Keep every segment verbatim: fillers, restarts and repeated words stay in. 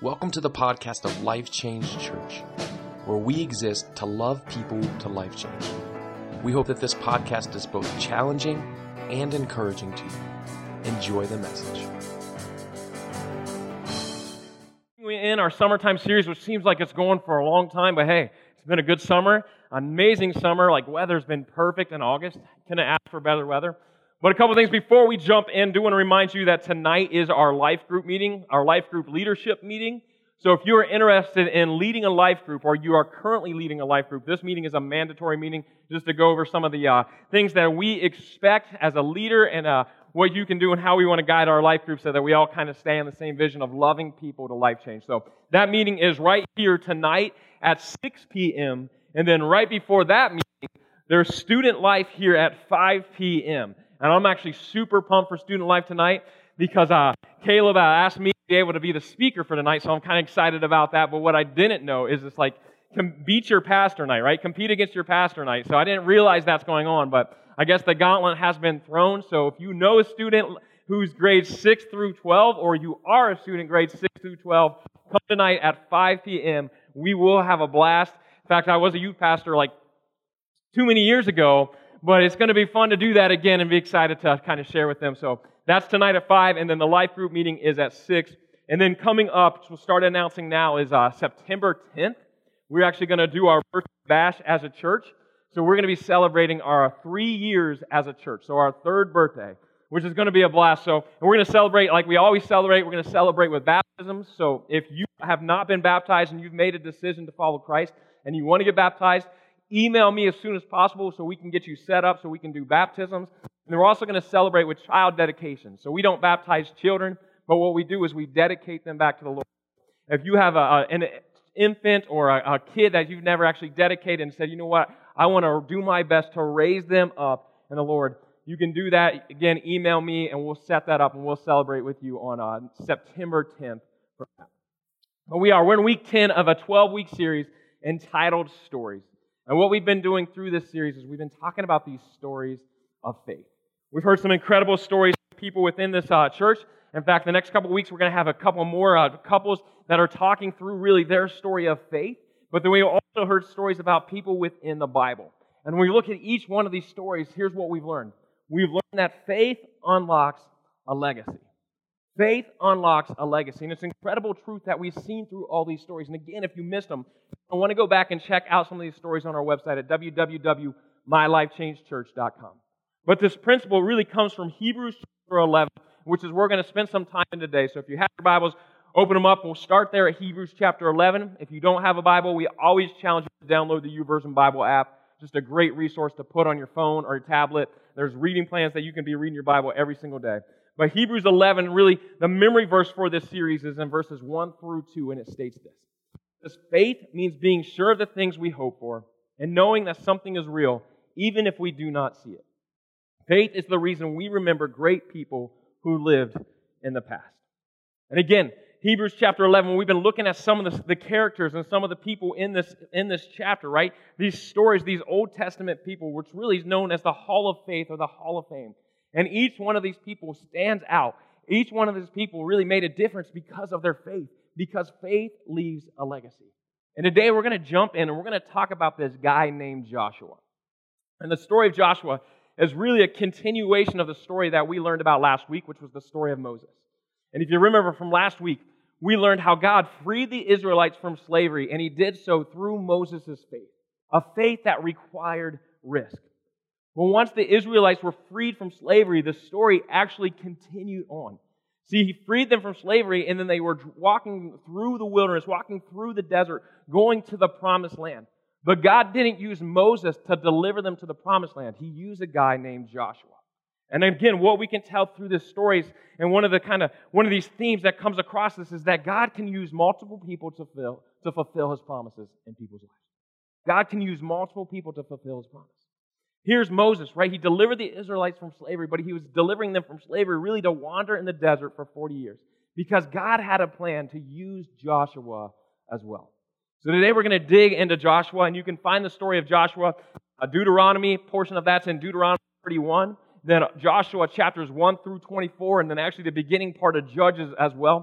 Welcome to the podcast of Life Change Church, where we exist to love people to life change. We hope that this podcast is both challenging and encouraging to you. Enjoy the message. We're in our summertime series, which seems like it's going for a long time, but hey, it's been a good summer, amazing summer. Like, weather's been perfect in August. Couldn't ask for better weather. But a couple things before we jump in, do want to remind you that tonight is our life group meeting, our life group leadership meeting. So if you are interested in leading a life group, or you are currently leading a life group, this meeting is a mandatory meeting just to go over some of the uh, things that we expect as a leader and uh, what you can do and how we want to guide our life group so that we all kind of stay in the same vision of loving people to life change. So that meeting is right here tonight at six p.m. And then right before that meeting, there's student life here at five p.m. And I'm actually super pumped for student life tonight because uh, Caleb uh, asked me to be able to be the speaker for tonight, so I'm kind of excited about that. But what I didn't know is it's like, com- beat your pastor night, right? Compete against your pastor night. So I didn't realize that's going on, but I guess the gauntlet has been thrown. So if you know a student who's grades six through twelve, or you are a student grades six through twelve, come tonight at five p.m. We will have a blast. In fact, I was a youth pastor like too many years ago, but it's going to be fun to do that again and be excited to kind of share with them. So that's tonight at five, and then the life group meeting is at six. And then coming up, which we'll start announcing now, is uh, September tenth. We're actually going to do our birthday bash as a church. So we're going to be celebrating our three years as a church, so our third birthday, which is going to be a blast. So and we're going to celebrate like we always celebrate. We're going to celebrate with baptisms. So if you have not been baptized and you've made a decision to follow Christ and you want to get baptized, email me as soon as possible so we can get you set up so we can do baptisms. And we're also going to celebrate with child dedication. So we don't baptize children, but what we do is we dedicate them back to the Lord. If you have a, a, an infant or a, a kid that you've never actually dedicated and said, you know what, I want to do my best to raise them up in the Lord, you can do that. Again, email me and we'll set that up and we'll celebrate with you on uh, September tenth. But we are, we're in week ten of a twelve-week series entitled Stories. And what we've been doing through this series is we've been talking about these stories of faith. We've heard some incredible stories from people within this uh, church. In fact, the next couple of weeks, we're going to have a couple more uh, couples that are talking through really their story of faith. But then we also heard stories about people within the Bible. And when we look at each one of these stories, here's what we've learned. We've learned that faith unlocks a legacy. Faith unlocks a legacy. And it's an incredible truth that we've seen through all these stories. And again, if you missed them, I want to go back and check out some of these stories on our website at w w w dot my life change church dot com. But this principle really comes from Hebrews chapter eleven, which is where we're going to spend some time in today. So if you have your Bibles, open them up. We'll start there at Hebrews chapter eleven. If you don't have a Bible, we always challenge you to download the YouVersion Bible app. Just a great resource to put on your phone or your tablet. There's reading plans that you can be reading your Bible every single day. But Hebrews eleven, really, the memory verse for this series is in verses one through two, and it states this. This faith means being sure of the things we hope for and knowing that something is real, even if we do not see it. Faith is the reason we remember great people who lived in the past. And again, Hebrews chapter eleven, we've been looking at some of the, the characters and some of the people in this, in this chapter, right? These stories, these Old Testament people, which really is known as the Hall of Faith or the Hall of Fame. And each one of these people stands out. Each one of these people really made a difference because of their faith, because faith leaves a legacy. And today we're going to jump in and we're going to talk about this guy named Joshua. And the story of Joshua is really a continuation of the story that we learned about last week, which was the story of Moses. And if you remember from last week, we learned how God freed the Israelites from slavery, and He did so through Moses' faith, a faith that required risk. Well, once the Israelites were freed from slavery, the story actually continued on. See, He freed them from slavery, and then they were walking through the wilderness, walking through the desert, going to the promised land. But God didn't use Moses to deliver them to the promised land. He used a guy named Joshua. And again, what we can tell through this stories, and one of the kind of one of these themes that comes across this is that God can use multiple people to fulfill, to fulfill His promises in people's lives. God can use multiple people to fulfill His promise. Here's Moses, right? He delivered the Israelites from slavery, but he was delivering them from slavery really to wander in the desert for forty years because God had a plan to use Joshua as well. So today we're going to dig into Joshua, and you can find the story of Joshua, a Deuteronomy, portion of that's in Deuteronomy thirty-one, then Joshua chapters one through twenty-four, and then actually the beginning part of Judges as well.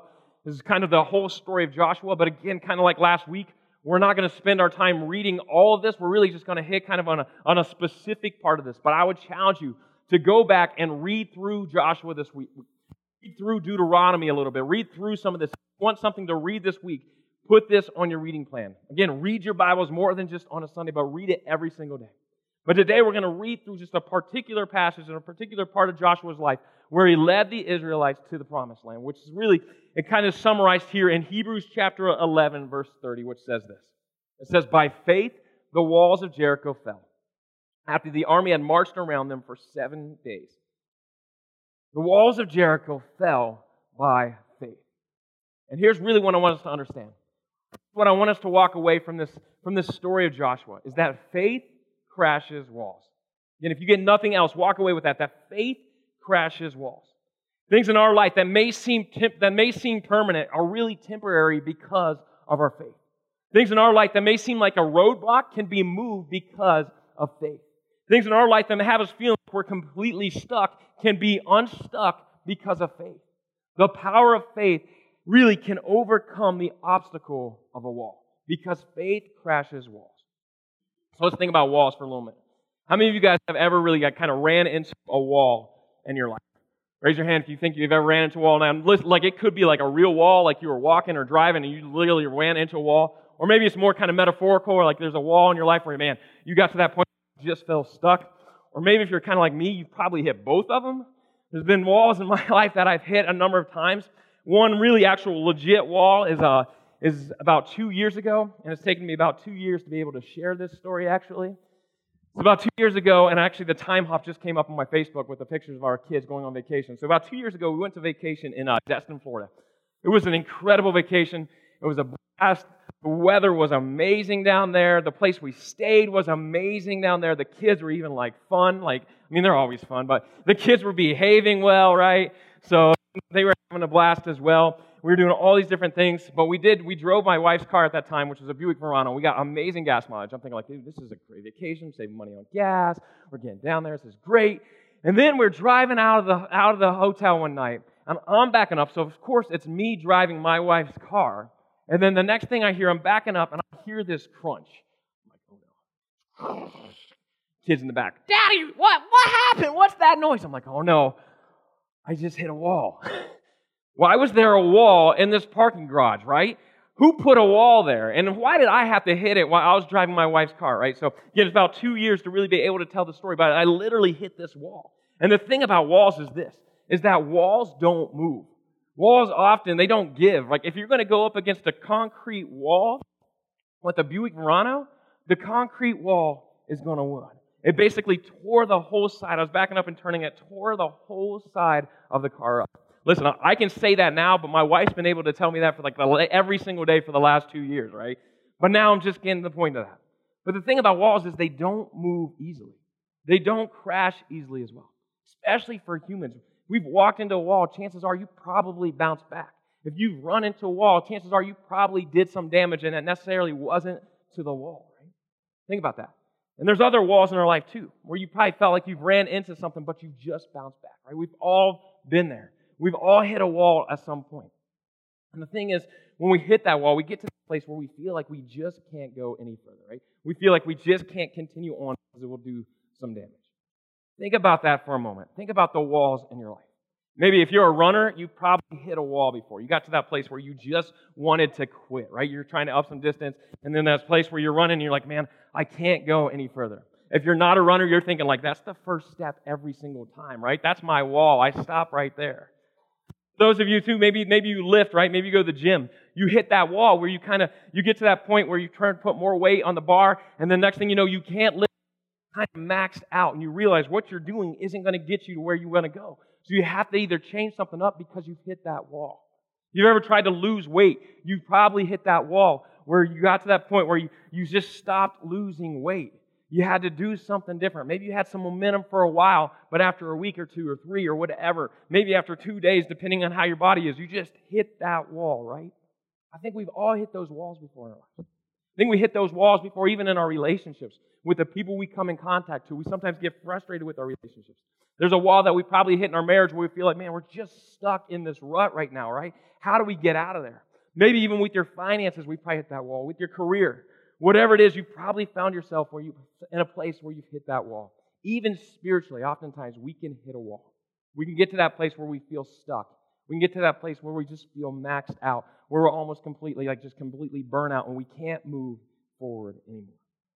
This is kind of the whole story of Joshua, but again, kind of like last week, we're not going to spend our time reading all of this. We're really just going to hit kind of on a, on a specific part of this. But I would challenge you to go back and read through Joshua this week. Read through Deuteronomy a little bit. Read through some of this. If you want something to read this week, put this on your reading plan. Again, read your Bibles more than just on a Sunday, but read it every single day. But today we're going to read through just a particular passage in a particular part of Joshua's life where he led the Israelites to the Promised Land, which is really, it kind of summarized here in Hebrews chapter eleven, verse thirty, which says this. It says, "By faith the walls of Jericho fell, after the army had marched around them for seven days." The walls of Jericho fell by faith. And here's really what I want us to understand. What I want us to walk away from this, from this story of Joshua is that faith crashes walls. And if you get nothing else, walk away with that, that faith crashes walls. Things in our life that may seem temp- that may seem permanent are really temporary because of our faith. Things in our life that may seem like a roadblock can be moved because of faith. Things in our life that may have us feel like we're completely stuck can be unstuck because of faith. The power of faith really can overcome the obstacle of a wall because faith crashes walls. So let's think about walls for a little minute. How many of you guys have ever really got kind of ran into a wall in your life? Raise your hand if you think you've ever ran into a wall. Now, listen, like it could be like a real wall, like you were walking or driving and you literally ran into a wall. Or maybe it's more kind of metaphorical, or like there's a wall in your life where, man, you got to that point where you just felt stuck. Or maybe if you're kind of like me, you've probably hit both of them. There's been walls in my life that I've hit a number of times. One really actual legit wall is uh, is about two years ago, and it's taken me about two years to be able to share this story, actually. It's about two years ago, and actually the time hop just came up on my Facebook with the pictures of our kids going on vacation. So about two years ago, we went to vacation in uh, Destin, Florida. It was an incredible vacation. It was a blast. The weather was amazing down there. The place we stayed was amazing down there. The kids were even like fun. Like, I mean, they're always fun, but the kids were behaving well, right? So they were having a blast as well. We were doing all these different things, but we did, we drove my wife's car at that time, which was a Buick Verano. We got amazing gas mileage. I'm thinking like, dude, this is a great vacation, saving money on gas. We're getting down there. This is great. And then we're driving out of the out of the hotel one night, and I'm backing up. So of course it's me driving my wife's car. And then the next thing I hear, I'm backing up, and I hear this crunch. I'm like, oh no. Kids in the back, Daddy, what? What happened? What's that noise? I'm like, oh no, I just hit a wall. Why was there a wall in this parking garage, right? Who put a wall there? And why did I have to hit it while I was driving my wife's car, right? So again, it's about two years to really be able to tell the story about it. I literally hit this wall. And the thing about walls is this, is that walls don't move. Walls often, they don't give. Like if you're going to go up against a concrete wall with a Buick Verano, the concrete wall is going to win. It basically tore the whole side. I was backing up and turning it, tore the whole side of the car up. Listen, I can say that now, but my wife's been able to tell me that for like the, every single day for the last two years, right? But now I'm just getting to the point of that. But the thing about walls is they don't move easily. They don't crash easily as well, especially for humans. We've walked into a wall, chances are you probably bounced back. If you've run into a wall, chances are you probably did some damage and it necessarily wasn't to the wall, right? Think about that. And there's other walls in our life too, where you probably felt like you've ran into something, but you just bounced back, right? We've all been there. We've all hit a wall at some point. And the thing is, when we hit that wall, we get to the place where we feel like we just can't go any further, right? We feel like we just can't continue on because it will do some damage. Think about that for a moment. Think about the walls in your life. Maybe if you're a runner, you probably hit a wall before. You got to that place where you just wanted to quit, right? You're trying to up some distance, and then that place where you're running, and you're like, man, I can't go any further. If you're not a runner, you're thinking like, that's the first step every single time, right? That's my wall. I stop right there. Those of you too, maybe maybe you lift, right? Maybe you go to the gym. You hit that wall where you kind of, you get to that point where you try to put more weight on the bar, and the next thing you know, you can't lift, kind of maxed out, and you realize what you're doing isn't going to get you to where you want to go. So you have to either change something up because you've hit that wall. If you've ever tried to lose weight, you probably hit that wall where you got to that point where you, you just stopped losing weight. You had to do something different. Maybe you had some momentum for a while, but after a week or two or three or whatever, maybe after two days, depending on how your body is, you just hit that wall, right? I think we've all hit those walls before in our lives. I think we hit those walls before even in our relationships with the people we come in contact to. We sometimes get frustrated with our relationships. There's a wall that we probably hit in our marriage where we feel like, man, we're just stuck in this rut right now, right? How do we get out of there? Maybe even with your finances, we probably hit that wall. With your career, whatever it is, you probably found yourself where you in a place where you've hit that wall. Even spiritually, oftentimes we can hit a wall. We can get to that place where we feel stuck. We can get to that place where we just feel maxed out, where we're almost completely, like just completely burnt out, and we can't move forward anymore.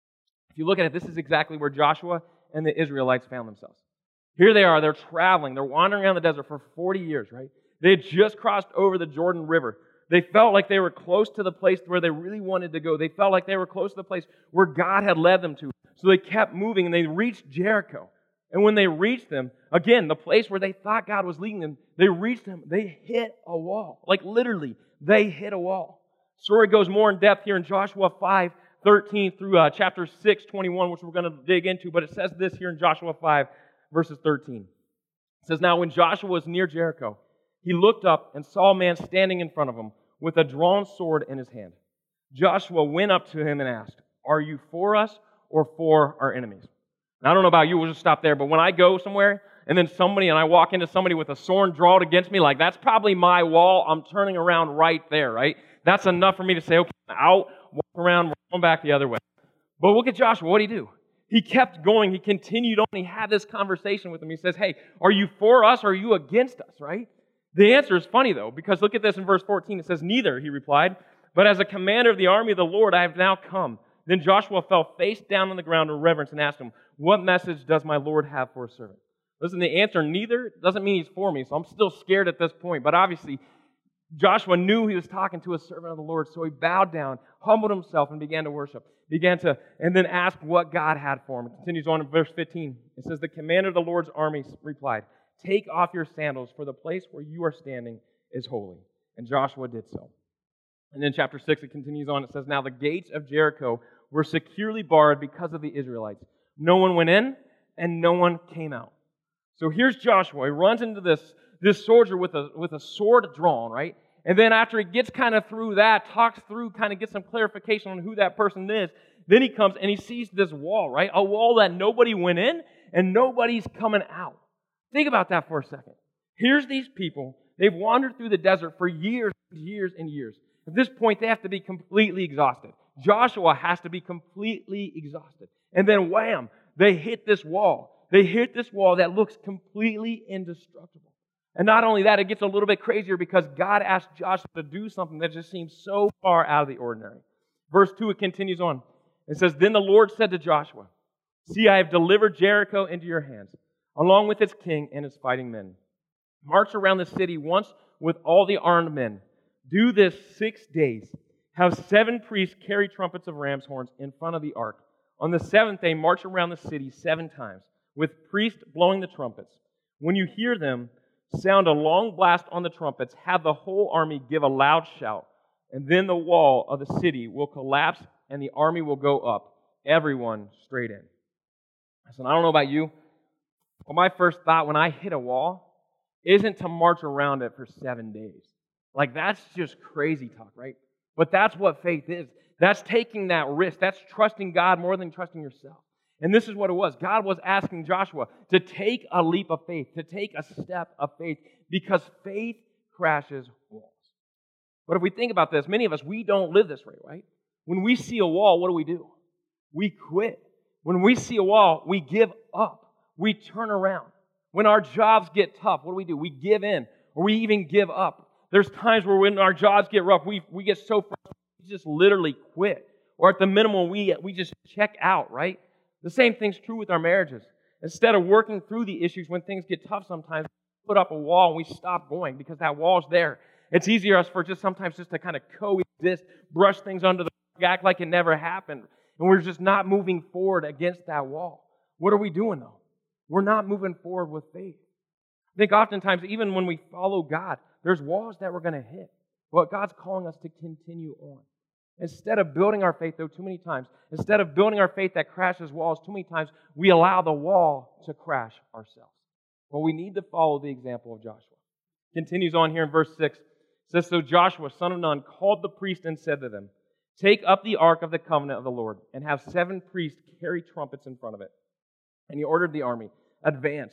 If you look at it, this is exactly where Joshua and the Israelites found themselves. Here they are, they're traveling, they're wandering around the desert for forty years, right? They had just crossed over the Jordan River. They felt like they were close to the place where they really wanted to go. They felt like they were close to the place where God had led them to. So they kept moving, and they reached Jericho. And when they reached them, again, the place where they thought God was leading them, they reached them, they hit a wall. Like literally, they hit a wall. Story goes more in depth here in Joshua five, thirteen through uh, chapter six, twenty-one, which we're going to dig into, but it says this here in Joshua five, verses thirteen. It says, "Now when Joshua was near Jericho, he looked up and saw a man standing in front of him with a drawn sword in his hand. Joshua went up to him and asked, 'Are you for us or for our enemies?'" Now, I don't know about you, we'll just stop there, but when I go somewhere and then somebody, and I walk into somebody with a sword drawn against me, like that's probably my wall. I'm turning around right there, right? That's enough for me to say, okay, I'm out, walk around, going back the other way. But look at Joshua, what did he do? He kept going, he continued on, he had this conversation with him. He says, hey, are you for us or are you against us, right? The answer is funny though, because look at this in verse fourteen. It says, "Neither," he replied, "but as a commander of the army of the Lord, I have now come." Then Joshua fell face down on the ground in reverence and asked him, "What message does my Lord have for his servant?" Listen, the answer, neither, doesn't mean he's for me, so I'm still scared at this point. But obviously, Joshua knew he was talking to a servant of the Lord, so he bowed down, humbled himself, and began to worship. Began to, and then ask what God had for him. It continues on in verse fifteen. It says, "The commander of the Lord's army replied, 'Take off your sandals, for the place where you are standing is holy.' And Joshua did so." And then chapter six, it continues on. It says, "Now the gates of Jericho were securely barred because of the Israelites. No one went in, and no one came out." So here's Joshua. He runs into this, this soldier with a, with a sword drawn, right? And then after he gets kind of through that, talks through, kind of gets some clarification on who that person is, then he comes and he sees this wall, right? A wall that nobody went in, and nobody's coming out. Think about that for a second. Here's these people. They've wandered through the desert for years, years, and years. At this point, they have to be completely exhausted. Joshua has to be completely exhausted. And then wham, they hit this wall. They hit this wall that looks completely indestructible. And not only that, it gets a little bit crazier because God asked Joshua to do something that just seems so far out of the ordinary. Verse two, it continues on. It says, "Then the Lord said to Joshua, 'See, I have delivered Jericho into your hands, along with its king and its fighting men. March around the city once with all the armed men. Do this six days. Have seven priests carry trumpets of ram's horns in front of the ark. On the seventh day, march around the city seven times, with priests blowing the trumpets. When you hear them, sound a long blast on the trumpets. Have the whole army give a loud shout, and then the wall of the city will collapse, and the army will go up, everyone straight in.'" Listen, I don't know about you, but my first thought when I hit a wall isn't to march around it for seven days. Like, that's just crazy talk, right? But that's what faith is. That's taking that risk. That's trusting God more than trusting yourself. And this is what it was. God was asking Joshua to take a leap of faith, to take a step of faith, because faith crashes walls. But if we think about this, many of us, we don't live this way, right? When we see a wall, what do we do? We quit. When we see a wall, we give up. We turn around. When our jobs get tough, what do we do? We give in, or we even give up. There's times where when our jobs get rough, we, we get so frustrated, we just literally quit. Or at the minimum, we, we just check out, right? The same thing's true with our marriages. Instead of working through the issues when things get tough sometimes, we put up a wall and we stop going because that wall's there. It's easier for just sometimes just to kind of coexist, brush things under the rug, act like it never happened. And we're just not moving forward against that wall. What are we doing though? We're not moving forward with faith. I think oftentimes, even when we follow God, there's walls that we're going to hit. But God's calling us to continue on. Instead of building our faith, though, too many times, instead of building our faith that crashes walls, too many times, we allow the wall to crash ourselves. Well, we need to follow the example of Joshua. Continues on here in verse six. It says, "So Joshua, son of Nun, called the priest and said to them, 'Take up the ark of the covenant of the Lord, and have seven priests carry trumpets in front of it.' And he ordered the army, 'Advance,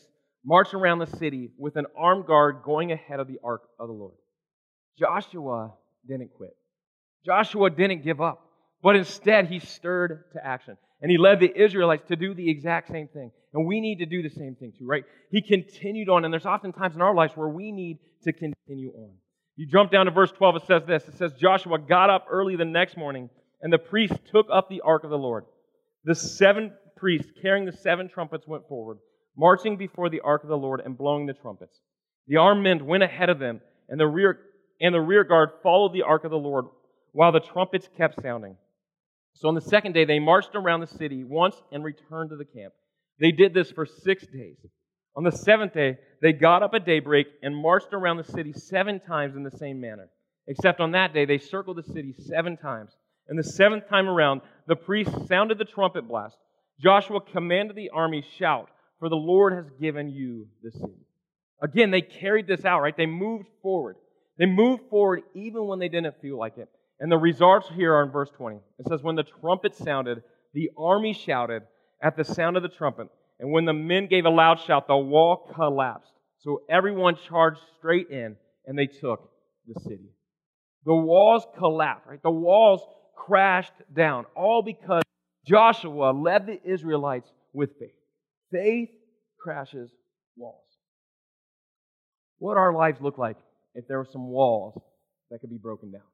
marched around the city with an armed guard going ahead of the ark of the Lord. Joshua didn't quit. Joshua didn't give up, but instead he stirred to action. And he led the Israelites to do the exact same thing. And we need to do the same thing too, right? He continued on, and there's often times in our lives where we need to continue on. You jump down to verse twelve, it says this. It says, Joshua got up early the next morning, and the priests took up the ark of the Lord. The seven priests carrying the seven trumpets went forward, marching before the ark of the Lord and blowing the trumpets. The armed men went ahead of them, and the rear and the rear guard followed the ark of the Lord while the trumpets kept sounding. So on the second day, they marched around the city once and returned to the camp. They did this for six days. On the seventh day, they got up at daybreak and marched around the city seven times in the same manner. Except on that day, they circled the city seven times. And the seventh time around, the priests sounded the trumpet blast. Joshua commanded the army, shout, for the Lord has given you the city. Again, they carried this out, right? They moved forward. They moved forward even when they didn't feel like it. And the results here are in verse twenty. It says, when the trumpet sounded, the army shouted at the sound of the trumpet. And when the men gave a loud shout, the wall collapsed. So everyone charged straight in, and they took the city. The walls collapsed, right? The walls crashed down, all because Joshua led the Israelites with faith. Faith crashes walls. What would our lives look like if there were some walls that could be broken down?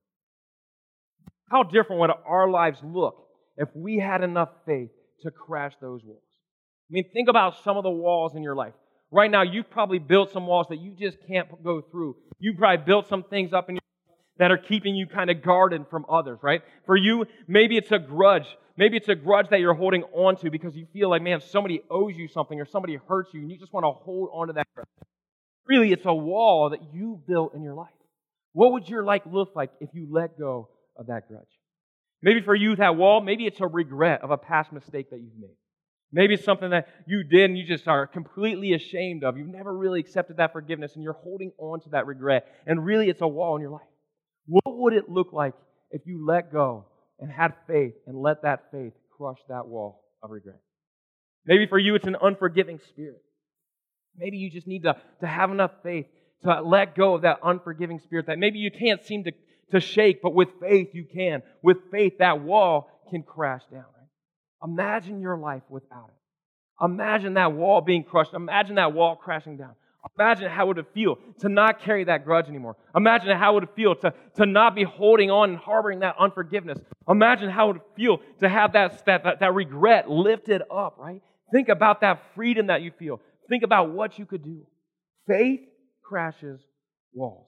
How different would our lives look if we had enough faith to crash those walls? I mean, think about some of the walls in your life. Right now, you've probably built some walls that you just can't go through. You've probably built some things up in your life that are keeping you kind of guarded from others, right? For you, maybe it's a grudge. Maybe it's a grudge that you're holding on to because you feel like, man, somebody owes you something or somebody hurts you, and you just want to hold on to that grudge. Really, it's a wall that you built in your life. What would your life look like if you let go of that grudge? Maybe for you, that wall, maybe it's a regret of a past mistake that you've made. Maybe it's something that you did and you just are completely ashamed of. You've never really accepted that forgiveness and you're holding on to that regret. And really, it's a wall in your life. What would it look like if you let go and had faith and let that faith crush that wall of regret? Maybe for you, it's an unforgiving spirit. Maybe you just need to, to have enough faith to let go of that unforgiving spirit that maybe you can't seem to, to shake, but with faith you can. With faith, that wall can crash down. Right? Imagine your life without it. Imagine that wall being crushed. Imagine that wall crashing down. Imagine how it would feel to not carry that grudge anymore. Imagine how it would feel to, to not be holding on and harboring that unforgiveness. Imagine how it would feel to have that, that, that, that regret lifted up, right? Think about that freedom that you feel. Think about what you could do. Faith crashes walls.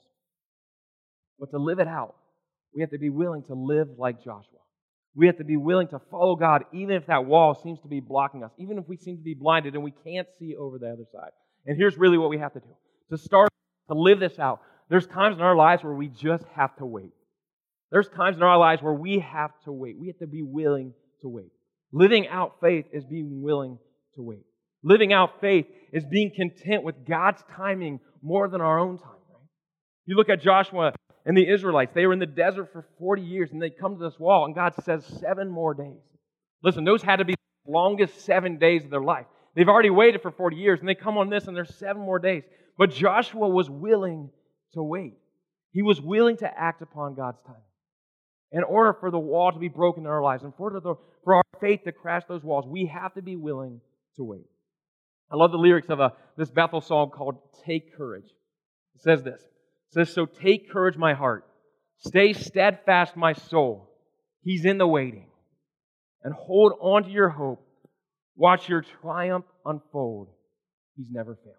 But to live it out, we have to be willing to live like Joshua. We have to be willing to follow God even if that wall seems to be blocking us, even if we seem to be blinded and we can't see over the other side. And here's really what we have to do. To start to live this out, there's times in our lives where we just have to wait. There's times in our lives where we have to wait. We have to be willing to wait. Living out faith is being willing to wait. Living out faith is being content with God's timing more than our own time. Right? You look at Joshua and the Israelites. They were in the desert for forty years, and they come to this wall, and God says seven more days. Listen, those had to be the longest seven days of their life. They've already waited for forty years, and they come on this, and there's seven more days. But Joshua was willing to wait. He was willing to act upon God's timing. In order for the wall to be broken in our lives, and for, the, for our faith to crash those walls, we have to be willing to wait. I love the lyrics of a, this Bethel song called Take Courage. It says this. It says, so take courage, my heart. Stay steadfast, my soul. He's in the waiting. And hold on to your hope. Watch your triumph unfold. He's never failing.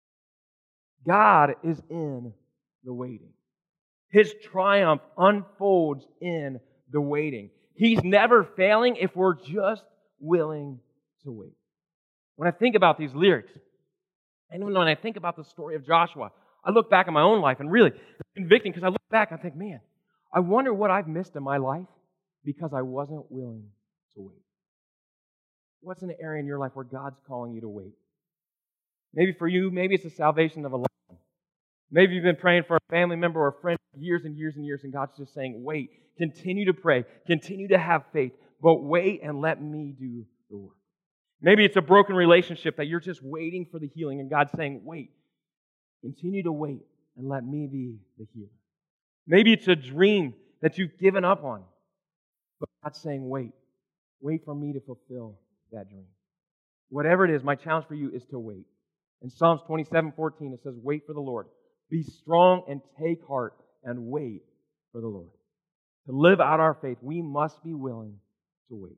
God is in the waiting. His triumph unfolds in the waiting. He's never failing if we're just willing to wait. When I think about these lyrics, and even when I think about the story of Joshua, I look back at my own life and really it's convicting because I look back and I think, man, I wonder what I've missed in my life because I wasn't willing to wait. What's an area in your life where God's calling you to wait? Maybe for you, maybe it's the salvation of a loved one. Maybe you've been praying for a family member or a friend for years and years and years, and God's just saying, wait, continue to pray, continue to have faith, but wait and let me do the work. Maybe it's a broken relationship that you're just waiting for the healing, and God's saying, wait, continue to wait and let me be the healer. Maybe it's a dream that you've given up on, but God's saying, wait, wait for me to fulfill that dream. Whatever it is, my challenge for you is to wait. In Psalms twenty-seven fourteen, it says, wait for the Lord. Be strong and take heart and wait for the Lord. To live out our faith, we must be willing to wait.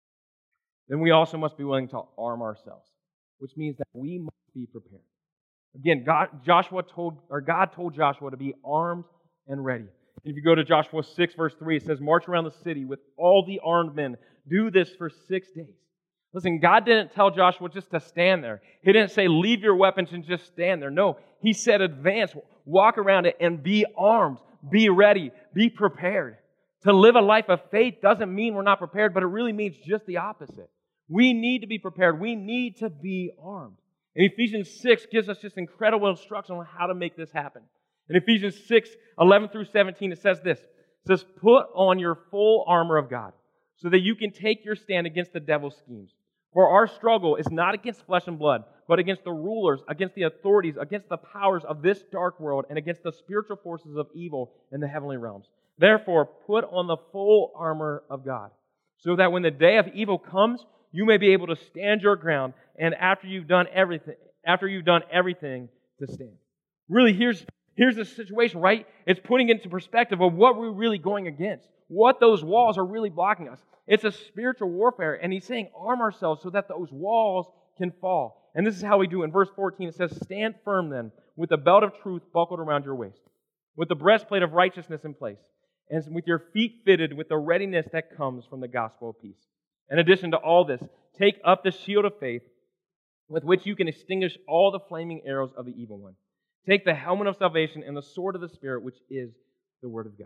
Then we also must be willing to arm ourselves, which means that we must be prepared. Again, God, Joshua told, or God told Joshua to be armed and ready. If you go to Joshua six, verse three, it says, march around the city with all the armed men. Do this for six days. Listen, God didn't tell Joshua just to stand there. He didn't say, leave your weapons and just stand there. No, He said, advance, walk around it and be armed, be ready, be prepared. To live a life of faith doesn't mean we're not prepared, but it really means just the opposite. We need to be prepared. We need to be armed. And Ephesians six gives us just incredible instruction on how to make this happen. In Ephesians six, eleven through seventeen, it says this. It says, put on your full armor of God so that you can take your stand against the devil's schemes. For our struggle is not against flesh and blood, but against the rulers, against the authorities, against the powers of this dark world, and against the spiritual forces of evil in the heavenly realms. Therefore, put on the full armor of God, so that when the day of evil comes, you may be able to stand your ground, and after you've done everything, after you've done everything, to stand. Really, here's, here's the situation, right? It's putting it into perspective of what we're really going against, what those walls are really blocking us. It's a spiritual warfare, and He's saying arm ourselves so that those walls can fall. And this is how we do. In verse fourteen, it says, stand firm then, with the belt of truth buckled around your waist, with the breastplate of righteousness in place, and with your feet fitted with the readiness that comes from the gospel of peace. In addition to all this, take up the shield of faith with which you can extinguish all the flaming arrows of the evil one. Take the helmet of salvation and the sword of the Spirit, which is the Word of God.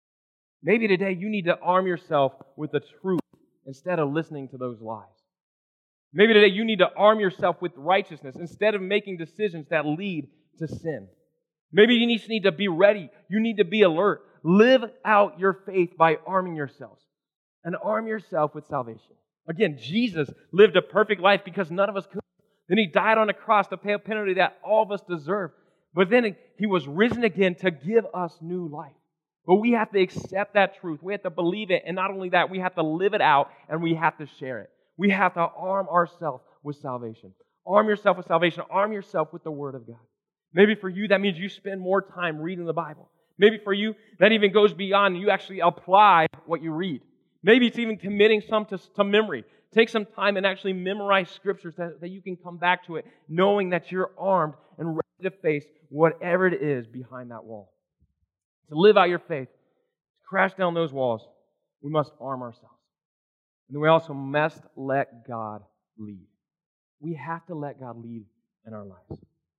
Maybe today you need to arm yourself with the truth instead of listening to those lies. Maybe today you need to arm yourself with righteousness instead of making decisions that lead to sin. Maybe you just need to be ready. You need to be alert. Live out your faith by arming yourselves. And arm yourself with salvation. Again, Jesus lived a perfect life because none of us could. Then He died on a cross to pay a penalty that all of us deserve. But then He was risen again to give us new life. But we have to accept that truth. We have to believe it. And not only that, we have to live it out and we have to share it. We have to arm ourselves with salvation. Arm yourself with salvation. Arm yourself with the Word of God. Maybe for you, that means you spend more time reading the Bible. Maybe for you, that even goes beyond. You actually apply what you read. Maybe it's even committing some to, to memory. Take some time and actually memorize scriptures that, that you can come back to it, knowing that you're armed and ready to face whatever it is behind that wall. To live out your faith, to crash down those walls, we must arm ourselves. And then we also must let God lead. We have to let God lead in our lives.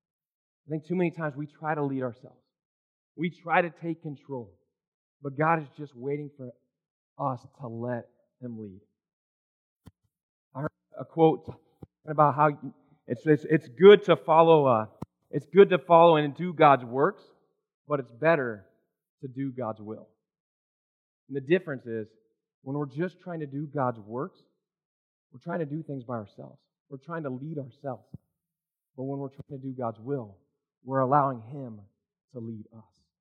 I think too many times we try to lead ourselves. We try to take control. But God is just waiting for us to let Him lead. I heard a quote about how it's it's, it's good to follow uh, it's good to follow and do God's works, but it's better to do God's will. And the difference is when we're just trying to do God's works, we're trying to do things by ourselves. We're trying to lead ourselves. But when we're trying to do God's will, we're allowing Him to lead us.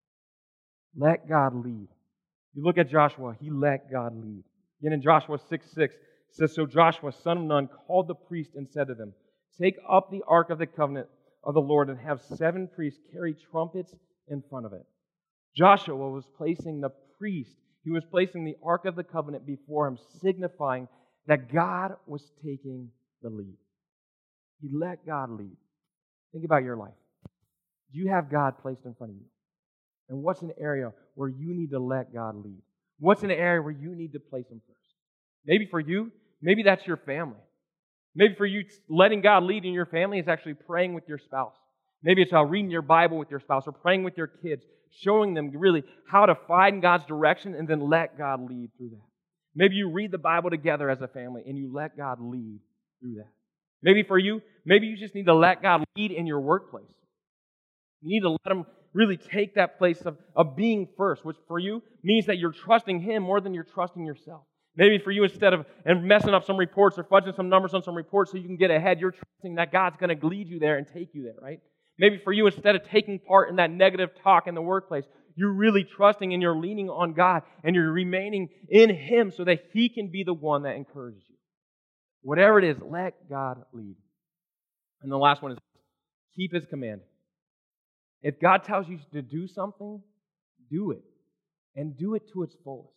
Let God lead. You look at Joshua, he let God lead. Again, in Joshua six six, it says, so Joshua, son of Nun, called the priest and said to them, take up the ark of the covenant of the Lord and have seven priests carry trumpets in front of it. Joshua was placing the priest, he was placing the ark of the covenant before him, signifying that God was taking the lead. He let God lead. Think about your life. Do you have God placed in front of you? And what's an area where you need to let God lead? What's an area where you need to place Him first? Maybe for you, maybe that's your family. Maybe for you, letting God lead in your family is actually praying with your spouse. Maybe it's uh, reading your Bible with your spouse or praying with your kids, showing them really how to find God's direction and then let God lead through that. Maybe you read the Bible together as a family and you let God lead through that. Maybe for you, maybe you just need to let God lead in your workplace. You need to let Him really take that place of, of being first, which for you means that you're trusting Him more than you're trusting yourself. Maybe for you, instead of and messing up some reports or fudging some numbers on some reports so you can get ahead, you're trusting that God's going to lead you there and take you there, right? Maybe for you, instead of taking part in that negative talk in the workplace, you're really trusting and you're leaning on God and you're remaining in Him so that He can be the one that encourages you. Whatever it is, let God lead. And the last one is keep His command. If God tells you to do something, do it. And do it to its fullest.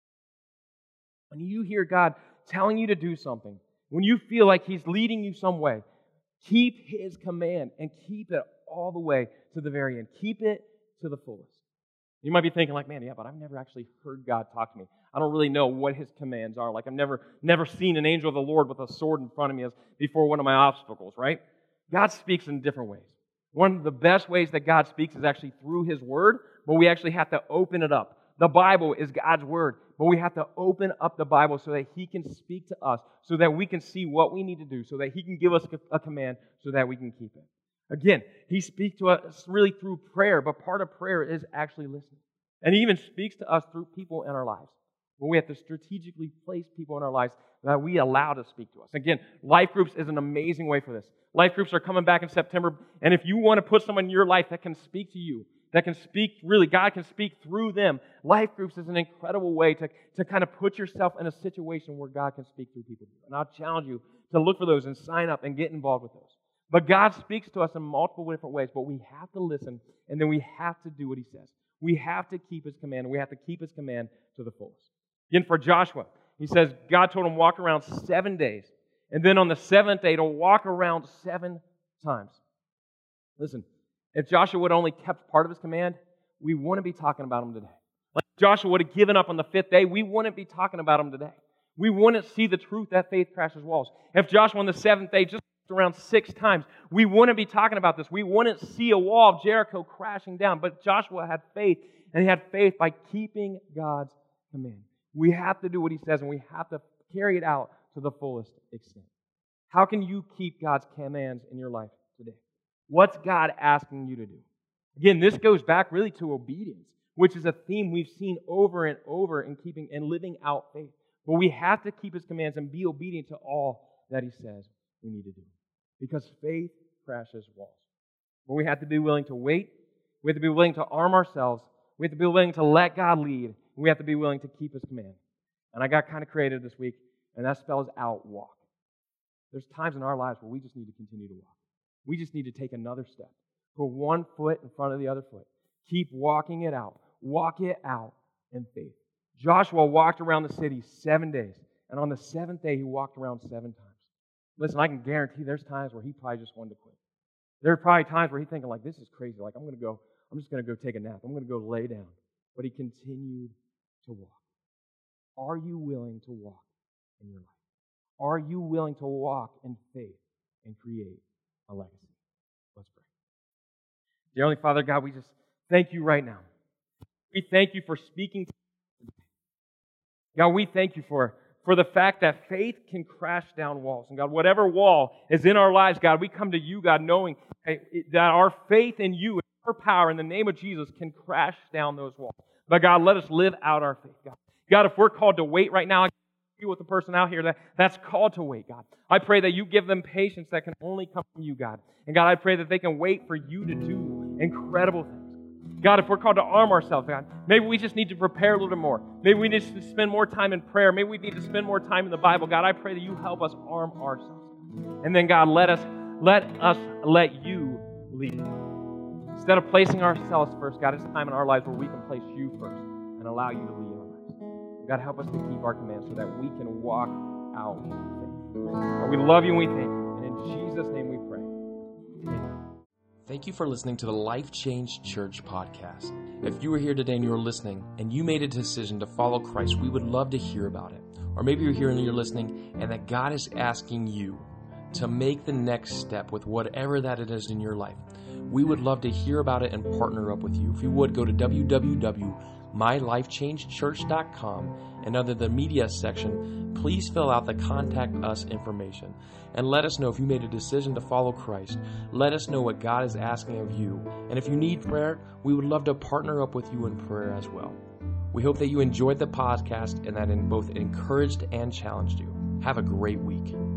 When you hear God telling you to do something, when you feel like He's leading you some way, keep His command and keep it all the way to the very end. Keep it to the fullest. You might be thinking like, man, yeah, but I've never actually heard God talk to me. I don't really know what His commands are. Like I've never, never seen an angel of the Lord with a sword in front of me as before one of my obstacles, right? God speaks in different ways. One of the best ways that God speaks is actually through His Word, but we actually have to open it up. The Bible is God's Word, but we have to open up the Bible so that He can speak to us, so that we can see what we need to do, so that He can give us a command so that we can keep it. Again, He speaks to us really through prayer, but part of prayer is actually listening. And He even speaks to us through people in our lives. But we have to strategically place people in our lives that we allow to speak to us. Again, life groups is an amazing way for this. Life groups are coming back in September, and if you want to put someone in your life that can speak to you, that can speak, really, God can speak through them, life groups is an incredible way to, to kind of put yourself in a situation where God can speak through people. And I'll challenge you to look for those and sign up and get involved with those. But God speaks to us in multiple different ways, but we have to listen, and then we have to do what He says. We have to keep His command, and we have to keep His command to the fullest. Again, for Joshua, he says God told him walk around seven days, and then on the seventh day to walk around seven times. Listen, if Joshua would only kept part of his command, we wouldn't be talking about him today. Like Joshua would have given up on the fifth day, we wouldn't be talking about him today. We wouldn't see the truth that faith crashes walls. If Joshua on the seventh day just around six times, we wouldn't be talking about this. We wouldn't see a wall of Jericho crashing down. But Joshua had faith, and he had faith by keeping God's command. We have to do what He says, and we have to carry it out to the fullest extent. How can you keep God's commands in your life today? What's God asking you to do? Again, this goes back really to obedience, which is a theme we've seen over and over in keeping and living out faith. But we have to keep His commands and be obedient to all that He says we need to do. Because faith crashes walls. But we have to be willing to wait. We have to be willing to arm ourselves. We have to be willing to let God lead. We have to be willing to keep His command. And I got kind of creative this week, and that spells out walk. There's times in our lives where we just need to continue to walk. We just need to take another step. Put one foot in front of the other foot. Keep walking it out. Walk it out in faith. Joshua walked around the city seven days, and on the seventh day, he walked around seven times. Listen, I can guarantee there's times where he probably just wanted to quit. There are probably times where he's thinking like, this is crazy. Like, I'm going to go, I'm just going to go take a nap. I'm going to go lay down. But he continued to walk. Are you willing to walk in your life? Are you willing to walk in faith and create a legacy? Let's pray. Dear Heavenly Father, God, we just thank You right now. We thank You for speaking to us today. God, we thank You for, for the fact that faith can crash down walls. And God, whatever wall is in our lives, God, we come to You, God, knowing that our faith in You and our power in the name of Jesus can crash down those walls. But God, let us live out our faith, God. God, if we're called to wait right now, I be with the person out here that, that's called to wait, God. I pray that You give them patience that can only come from You, God. And God, I pray that they can wait for You to do incredible things. God, if we're called to arm ourselves, God, maybe we just need to prepare a little bit more. Maybe we need to spend more time in prayer. Maybe we need to spend more time in the Bible. God, I pray that You help us arm ourselves. And then, God, let us let us let You lead. Instead of placing ourselves first, God, it's time in our lives where we can place You first and allow You to lead our lives. God, help us to keep our commands so that we can walk out faith. God, we love You and we thank You. And in Jesus' name we pray. Amen. Thank you for listening to the Life Change Church podcast. If you were here today and you were listening and you made a decision to follow Christ, we would love to hear about it. Or maybe you're here and you're listening and that God is asking you to make the next step with whatever that it is in your life. We would love to hear about it and partner up with you. If you would, go to w w w dot my life change church dot com and under the media section, please fill out the contact us information and let us know if you made a decision to follow Christ. Let us know what God is asking of you. And if you need prayer, we would love to partner up with you in prayer as well. We hope that you enjoyed the podcast and that it both encouraged and challenged you. Have a great week.